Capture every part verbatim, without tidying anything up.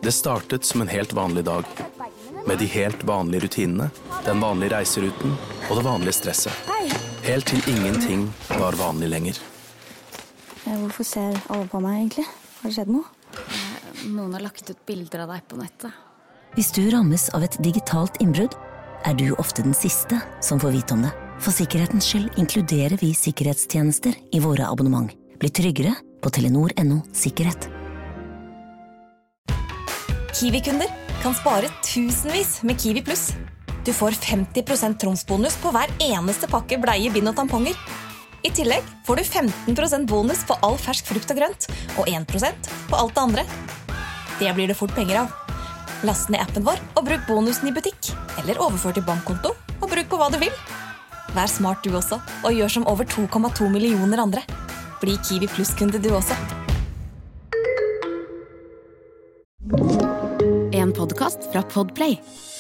Det startet som en helt vanlig dag, med de helt vanlige rutinene, den vanlige reiseruten og det vanlige stresset. Helt til ingenting var vanlig lenger. Hvorfor ser alle på meg egentlig? Har det skjedd noe? Noen har lagt ut bilder av deg på nettet. Hvis du rammes av et digitalt innbrudd, er du ofte den siste som får vite om det. For sikkerhetens skyld inkluderer vi sikkerhetstjenester i våre abonnement. Bli tryggere på telenor punktum no sikkerhet. Kiwi-kunder kan spare tusenvis med Kiwi Plus. Du får femti prosent tromsbonus på hver eneste pakke bleie, bind og tamponger. I tillegg får du femten prosent bonus på all fersk frukt og grønt, og en prosent på alt det andre. Det blir det fort penger av. Last ned appen vår og bruk bonusen i butikk, eller overfør til bankkonto og bruk på hva du vil. Vær smart du også, og gjør som over to komma to millioner andre. Bli Kiwi Plus-kunde du også. En podcast fra Podplay.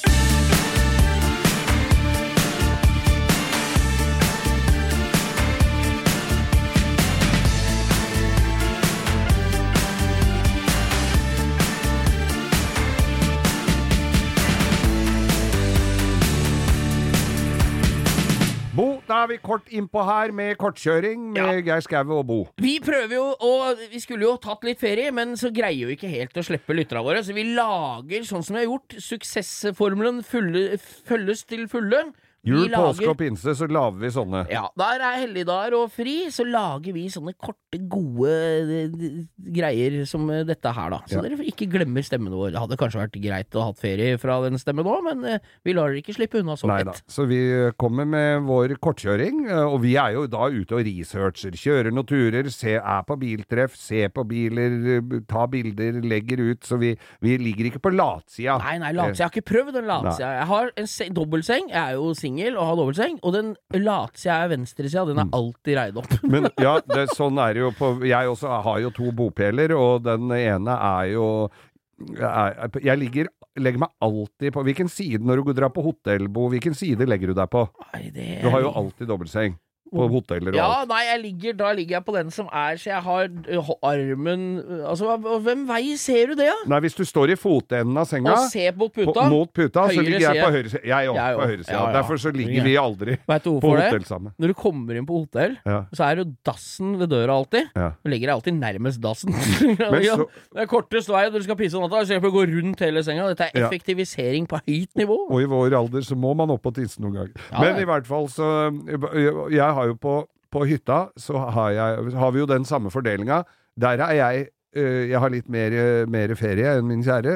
Bo, da er vi kort innpå her med kortkjøring med ja. Geir Skau og Bo. Vi prøver jo, og vi skulle jo tatt litt ferie, men så greier vi ikke helt å slippe lytterne våre, så vi lager sånn som vi har gjort, suksessformelen fulle, følges til fulle. Jul, påske og pinse, så lager vi sånne. Ja, der er helligdager og fri, så lager vi sånne korte, gode greier som dette her da. Så ja. Dere ikke glemmer stemmen vår. Det hadde kanskje vært greit å ha hatt ferie fra den stemmen nå, men vi lar dere ikke slippe unna så lett. Neida, så vi kommer med vår kortkjøring, og vi er jo da ute og researcher, kjører noen turer, se, er på biltreff, se på biler, ta bilder, legger ut, så vi, vi ligger ikke på latsida. Nei, nei, latsida. Jeg har ikke prøvd en latsida. Jeg har en se- dobbeltseng, jeg er jo singel, og har dobbeltseng, og den latsida er venstresida, den er alltid reid opp. Men ja, det, sånn er det jo på, jeg også har jo to bopeler, og den ene er jo, er, jeg ligger, legger meg alltid på, hvilken side når du drar på hotell, Bo, hvilken side legger du deg på? Nei, det er... Du har jo alltid dobbeltseng. På hoteller og ja, alt. nei, jeg ligger, da ligger jeg på den som er, så jeg har uh, armen, altså, hvem vei ser du det, da? Nei, hvis du står i fotenden av senga, og ser mot puta, på, mot puta så ligger jeg side. på høyre side. Jeg er på høyre side. Ja, ja. Derfor så ligger ja. vi aldri på hotell sammen. Når du kommer inn på hotell, ja. så er det dassen ved døra alltid. Ja. Du legger deg alltid nærmest dassen. Så... det er kortest vei, når du skal pisse om natta, så jeg får gå rundt hele senga. Dette er effektivisering på høyt nivå. Og i vår alder så må man opp og tisse noen gang. Ja, Men i hvert fall så, jeg har jo på På hytta så har, jeg, har vi jo den samme fordelinga. Der er jeg, øh, jeg har litt mer, mer ferie enn min kjære.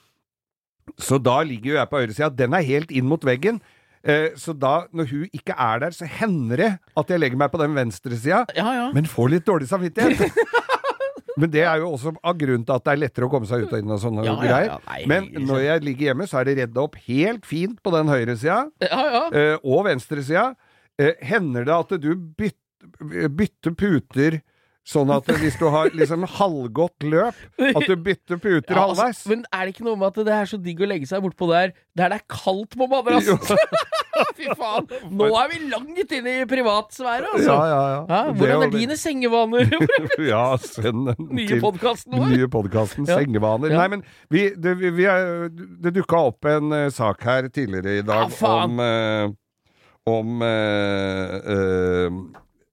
Så da ligger jo jeg på høyresida. Den er helt inn mot veggen. Uh, så da, når hun ikke er der, så hender det at jeg legger meg på den venstre sida, ja, ja. men får litt dårlig samvittighet. Men det er jo også av grunn til at det er lettere å komme seg ut og inn og sånne ja, greier. Ja, ja. Nei, men når jeg ligger hjemme, så er det reddet opp helt fint på den høyre sida ja, ja. uh, og venstre sida. Uh, hender det at du bytter bytte puter sånn at hvis du har liksom halvgått løp at du bytter puter ja, halvveis altså, men er det ikke noe med at det er så digg å legge seg bort på der der det er kaldt på madrassen fy faen, nå er vi langt inne i privatsfære altså. ja, ja, ja. Ja, hvordan er dine sengevaner? ja, send den nye til podcasten vår nye podcasten, ja. sengevaner ja. nei, men vi, det, vi, vi er, det dukket opp en uh, sak her tidligere i dag ja, om uh, om uh, uh,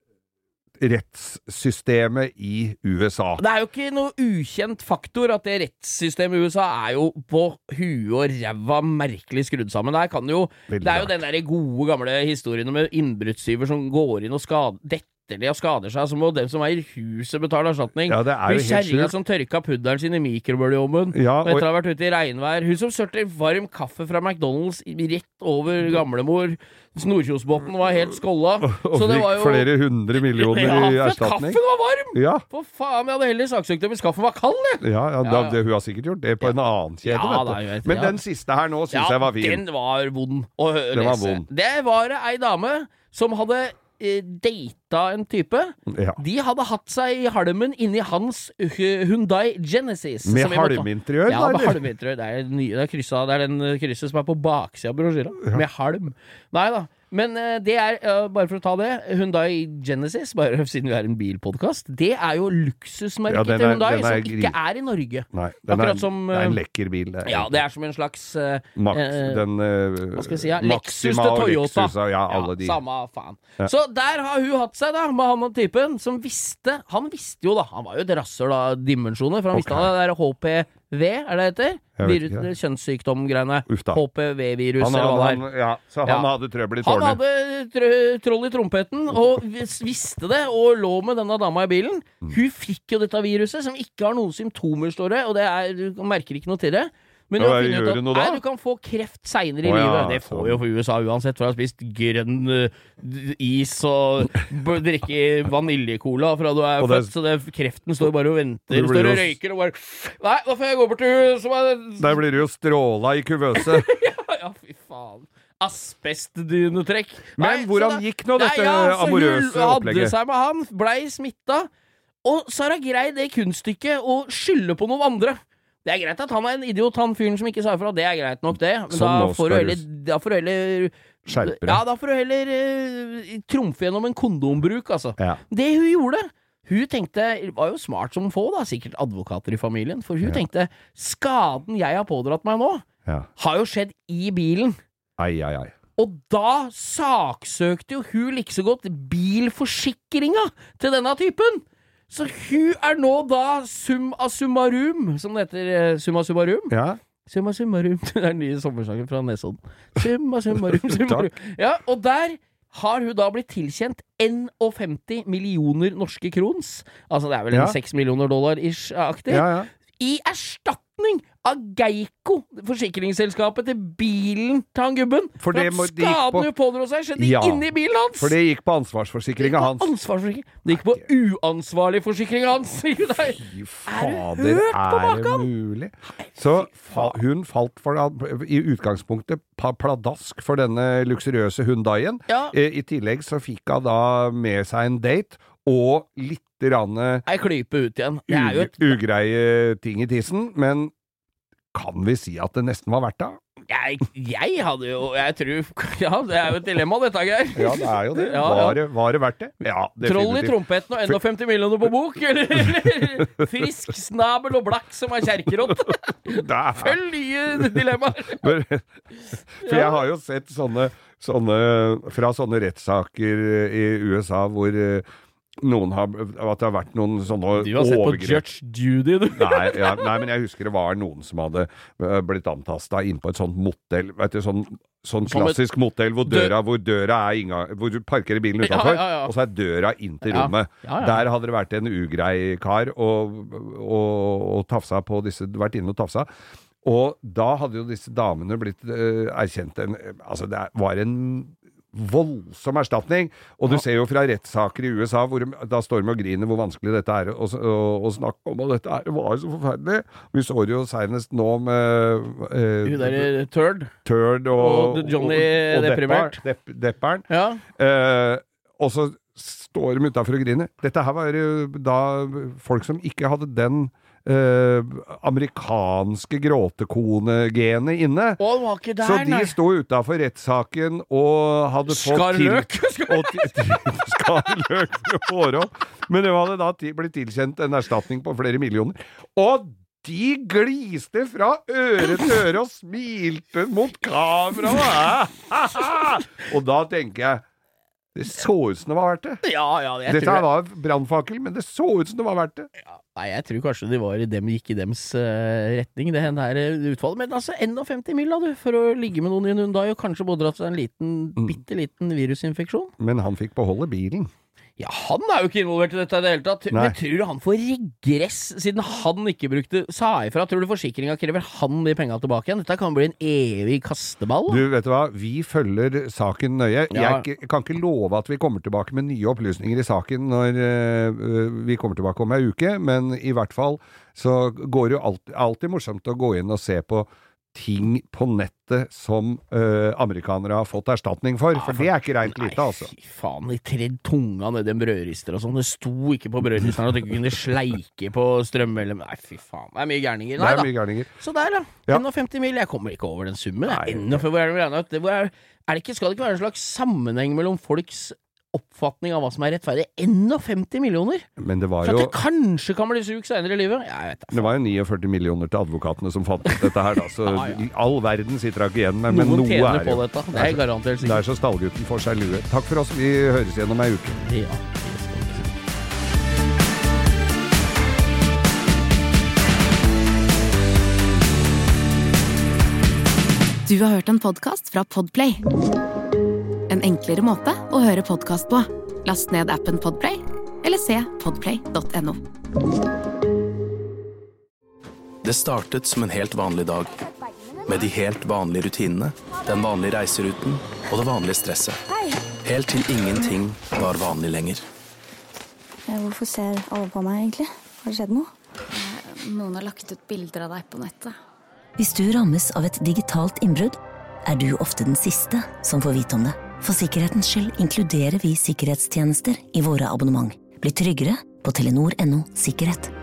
rettssystemet i U S A. Det er jo ikke noe ukjent faktor at det rettssystemet i U S A er jo på huet og ræva merkelig skrudd sammen. Der kan jo, det er jo den der gode gamle historien med innbruddstyver som går inn og skader dette og skader seg, så må dem som eier huset betale erstatning. Ja, det er jo helt sjukt. Som tørka pudderen sin i mikrobølgeovnen, ja, og etter å ha vært ute i regnvær. Hun som sørte varm kaffe fra McDonald's rett over gamlemor. Snorkjosbotten var helt skålla. Og så det var jo flere hundre millioner ja, i erstatning. Kaffen var varm! Ja. For faen, jeg hadde heller saksøkt dem hvis kaffen var kald, jeg. Ja, ja, da, det, hun har sikkert gjort det på en annen kjede, ja, vet du. Da, vet, Men ja. den siste her nå synes ja, jeg var fin. Den var vond å lese. Det var vond. Det var ei dame som hadde eh, date smitta en type. Ja. De hadde hatt seg i halmen inni hans Hyundai Genesis. Med halminteriør? Ja, med halminteriør. Det er, ny, det, er krysset, det er den krysset som er på baksida av brosjyra. Ja. Med halm. Nei da. Men uh, det er, uh, bare for å ta det, Hyundai Genesis, bare siden vi er en bilpodcast, det er jo luksusmerket ja, til Hyundai, som gri... ikke er i Norge. Nei, den er, som, uh, det er en lekker bil. Det er, ja, det er som en slags uh, Max, den, uh, hva skal jeg si, ja, Lexus til Toyota. Lexus, ja, alle de. Ja, samme faen. Ja. Så der har hun hatt seg da, med han og typen, som visste, han visste jo da, han var jo et rasser da, dimensjoner, for han okay. visste han det der H P V, er det heter? Virus, kjønnssykdom-greiene. H P V-virus, eller hva det er. Ja, så han ja. hadde trøbbel i tårnet. Han hadde tr troll i trompeten, og visste det, og lå med denne dama i bilen. Mm. Hun fikk jo dette viruset, som ikke har noen symptomer, står det, og det er, du merker ikke noe til det. Men hva gjør du nå da? Nei, du kan få kreft senere i oh, ja, livet. Det får så. jo for U S A uansett, for å ha spist grønn uh, is og drikke vaniljekola fra du er født, så det, kreften står bare og venter. Du står og røyker og bare nei, da får jeg gå bort til som er... Der blir du jo stråla i kuvøse. ja, ja, fy faen. Asbestdynetrekk. Men nei, hvordan da, gikk nå dette nei, ja, amorøse hun opplegget? Hadde seg med han, blei smittet, og så har hun greid det kunststykket å skylde på noen andre. Det er greit at han er en idiot, han fyren som ikke sa ifra. Det er greit nok, det. Men da får, heller, da får du heller skjerpe Ja, da får du heller uh, trumfe gjennom en kondombruk, altså. Ja. Det hun gjorde, hun tenkte, var jo smart som få, da, sikkert advokater i familien, for hun ja. tenkte, skaden jeg har pådratt meg nå, ja. har jo skjedd i bilen. Ai, ai, ai. Og da saksøkte jo hun like så godt bilforsikringa til denne typen. Så hun er nå da summa summarum, som det heter, summa summarum. Ja. Summa summarum, det er den nye sommersangen fra Nesodden. Summa summarum, summarum. Ja, og der har hun da blitt tilkjent femti millioner norske krons. Altså det er vel en seks ja. millioner dollar-ish-aktig. Ja, ja. I erstatning av Geico, forsikringsselskapet til bilen til han gubben. For, for at skaden hun pådro seg skjedde ja, inni bilen hans. For det gikk på ansvarsforsikringa hans. Ansvarsforsikring. Det gikk på uansvarlig forsikringa hans. Fy fader, er det mulig? Så hun falt for, i utgangspunktet pladask for denne luksuriøse Hyundaien. Ja. I tillegg så fikk hun da med seg en date og litt ranne ei klype ut igjen. Det er jo et ugreie ting i tissen, men kan vi si at det nesten var verdt det? Jeg, jeg hadde jo, jeg tror ja, det er jo et dilemma dette, Geir. Ja, det er jo det. Ja, var, ja. det var det verdt det? Ja, troll i trompeten og enda femti millioner på bok, eller, eller frisk snabel og blakk som er kjerkerott. Følg nye dilemmaer. For jeg har jo sett sånne, sånne fra sånne rettssaker i U S A hvor noen har, at det har vært noen sånne overgrep. Du har sett overgrep. På Judge Judy, du. nei, ja, nei, men jeg husker det var noen som hadde blitt antastet inn på et sånt motell, vet du, sånn, sånn klassisk et, motell hvor døra, hvor døra er inga, hvor du parkerer bilen utenfor, ja, ja, ja. og så er døra inn til rommet. Ja, ja, ja. Der hadde det vært en ugrei kar og, og, og tafsa på disse, vært inne og tafsa. Og da hadde jo disse damene blitt uh, erkjent en, altså det var en voldsom erstatning, og du ser jo fra rettssaker i U S A hvor da står de og griner hvor vanskelig dette er å, å, å snakke om, og dette er, var jo så forferdelig. Vi så det jo senest nå med eh, Hun der Turd Turd og, og Johnny og, og deprimert Depp, Depperen ja. eh, og så står de utenfor og griner. Dette her var jo da folk som ikke hadde den Uh, amerikanske gråtekone-genet inne. Å, det var ikke der, så de nei. stod utenfor rettssaken og hadde fått til skarløk forhold. Men det hadde da blitt tilkjent en erstatning på flere millioner. Og de gliste fra øre til øre og smilte mot kameraet. Og da tenker jeg det så ut som det var verdt det. Ja, ja, jeg Dette tror var brannfakkel, men det så ut som det var verdt det. Ja, nei, jeg tror kanskje de var i dem, gikk i dems uh, retning, det her utfallet. Men altså, femti mil da, du, for å ligge med noen i en Hyundai, og kanskje både at det er en liten, mm. bitte liten virusinfeksjon. Men han fikk beholde bilen. Ja, han er jo ikke involvert i dette i det hele tatt. Nei. Men tror du han får regress, siden han ikke brukte, sa ifra, tror du forsikringa krever han de pengene tilbake igjen? Dette kan bli en evig kasteball. Da. Du, vet du hva? Vi følger saken nøye. Ja. Jeg kan ikke love at vi kommer tilbake med nye opplysninger i saken når uh, vi kommer tilbake om ei uke, men i hvert fall så går det jo alltid, alltid morsomt å gå inn og se på ting på nettet som uh, amerikanere har fått erstatning for, for det er ikke rent lite, altså. Nei, fy faen, de tredd tunga ned i en brødrister og sånn. Det sto ikke på brødristeren at du ikke kunne sleike på strømmelement. Nei, fy faen, det er mye gærninger. Nei, det er mye gærninger. Så der da, ja. femti mil, jeg kommer ikke over den summen. Nei, ennå for hvor er det regnet ut? Det er, er det ikke, skal det ikke være en slags sammenheng mellom folks oppfatning av hva som er rettferdig, femti millioner. Men det var så jo... at det kanskje kan bli sjuk senere i livet. Jeg vet det. Det var jo førtini millioner til advokatene som fant ut dette her, da. Så ja, ja. All verden sitter ikke igjen med, men noen noe tjener er på jo. Dette. Det er garantert sikkert. Det er så stallgutten får seg lue. Takk for oss. Vi høres igjen om ei uke. Ja. Du har hørt en podcast fra Podplay. En enklere måte å høre podcast på. Last ned appen Podplay, eller se podplay punktum no. Det startet som en helt vanlig dag, med de helt vanlige rutinene, den vanlige reiseruten og det vanlige stresset. Helt til ingenting var vanlig lenger. Hvorfor ser alle på meg egentlig? Har det skjedd noe? Noen har lagt ut bilder av deg på nettet. Hvis du rammes av et digitalt innbrudd, er du ofte den siste som får vite om det. For sikkerhetens skyld inkluderer vi sikkerhetstjenester i våre abonnement. Bli tryggere på telenor punktum no sikkerhet.